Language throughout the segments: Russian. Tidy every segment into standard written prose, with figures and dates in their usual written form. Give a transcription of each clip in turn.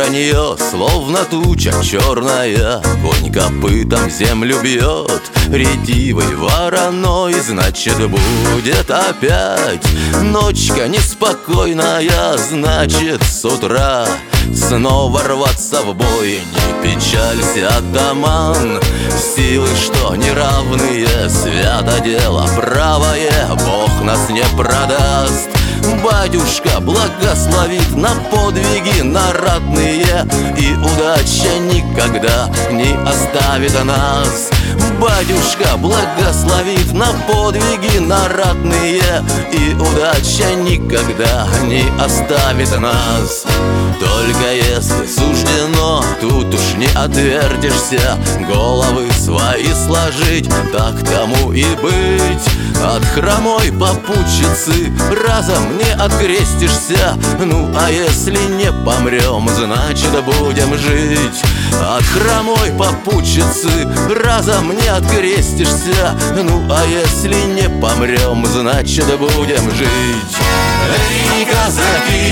нее словно туча черная, конь копытом землю бьет, ретивый вороной, значит, будет опять ночка неспокойная, значит, с утра снова рваться в бой. Не печалься, атаман, силы, что неравные, свято дело правое, Бог нас не продаст. Батюшка благословит на подвиги, на ратные, и удача никогда не оставит нас. Батюшка благословит на подвиги, на ратные, и удача никогда не оставит нас. Только если суждено, тут уж не отвертишься, головы свои сложить, так тому и быть. От хромой попутчицы разом не открестишься, ну а если не помрем, значит, будем жить. От хромой попутчицы разом не открестишься, ну а если не помрем, значит, будем жить. Эй, казаки,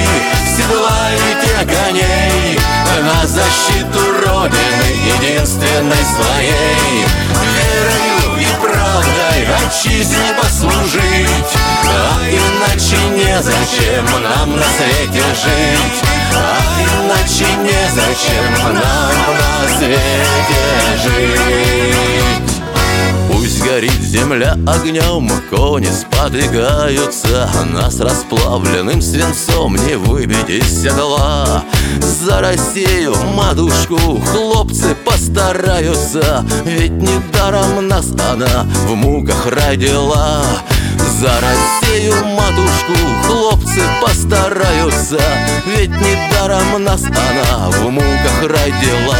седлайте коней на защиту Родины единственной своей, верою и правдой отчизне послужить, а иначе незачем нам на свете жить, а иначе незачем нам на свете жить. Пусть горит земля огнем, кони спотыкаются, нас расплавленным свинцом не выбить из седла. За Россию, матушку, хлопцы постараются, ведь недаром нас она в муках родила. За Россию, матушку, хлопцы постараются, ведь недаром нас она в муках родила.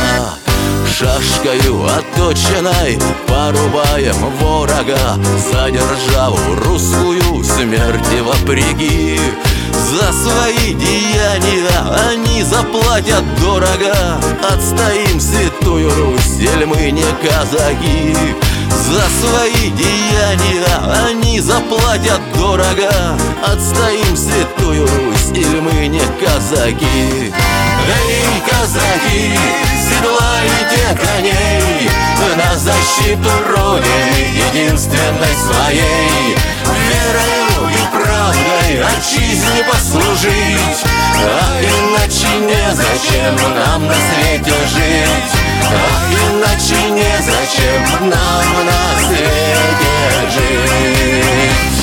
Шашкою отточенной порубаем ворога, за державу русскую смерти вопреки. За свои деяния они заплатят дорого, отстоим святую Русь, ель мы не казаки. За свои деяния они заплатят дорого, отстоим святую Русь, или мы не казаки. Эй, казаки, седлайте коней на защиту Родины единственной своей, верою и правдой отчизне послужить, а иначе незачем нам на свете жить, а иначе незачем нам на свете жить.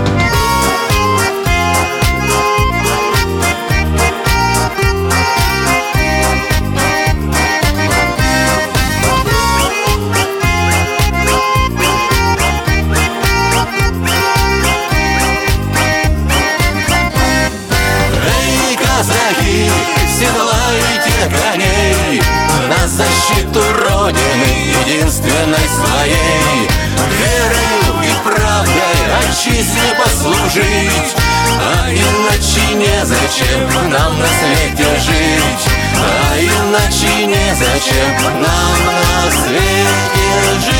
Казаки, седлайте коней на защиту Родины единственной своей, верою и правдой отчизне послужить, а иначе незачем нам на свете жить, а иначе незачем нам на свете жить.